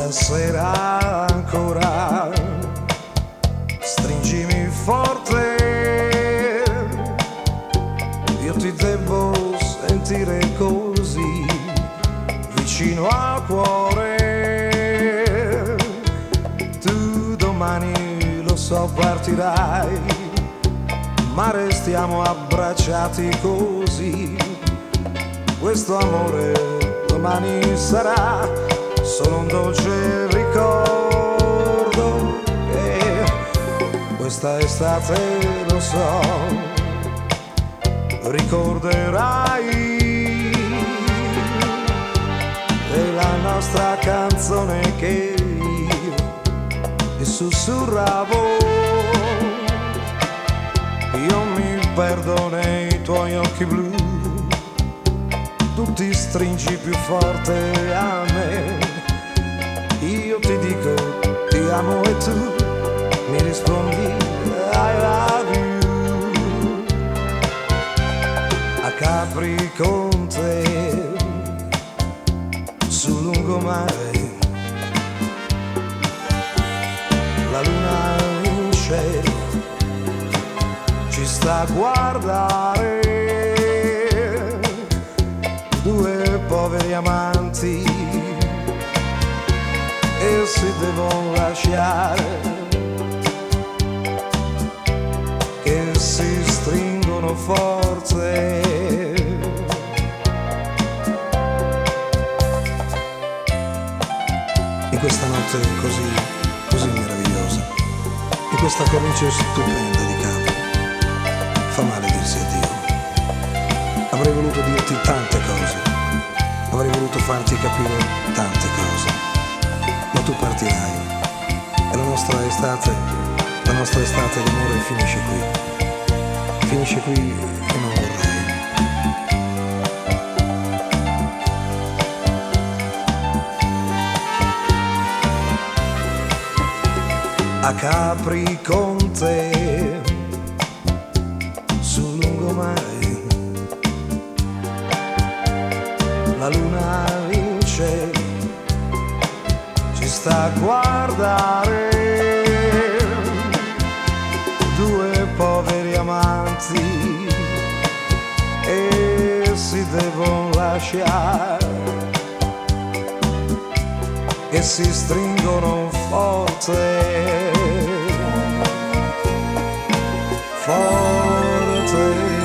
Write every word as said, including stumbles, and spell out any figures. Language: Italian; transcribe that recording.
stasera ancora stringimi forte, io ti devo sentire così vicino al cuore. Tu domani lo so partirai, ma restiamo abbracciati così. Questo amore domani sarà solo un dolce ricordo, e questa estate lo so, ricorderai della nostra canzone che io ti sussurravo. Io mi perdo nei tuoi occhi blu, tu ti stringi più forte a me, io ti dico ti amo e tu mi rispondi I love you. A Capri con te sul lungomare, la luna in cielo ci sta a guardare, due poveri amanti e si devono lasciare, che si stringono forte. In questa notte così, così meravigliosa, in questa cornice stupenda di Capri, fa male dirsi addio. Avrei voluto dirti tante cose, avrei voluto farti capire tante cose, ma tu partirai e la nostra estate, la nostra estate d'amore finisce qui, finisce qui e non vorrei. A Capri con te sul lungomare, la luna in cielo ci sta a guardare, due poveri amanti e si devono lasciare, e si stringono forte, forte.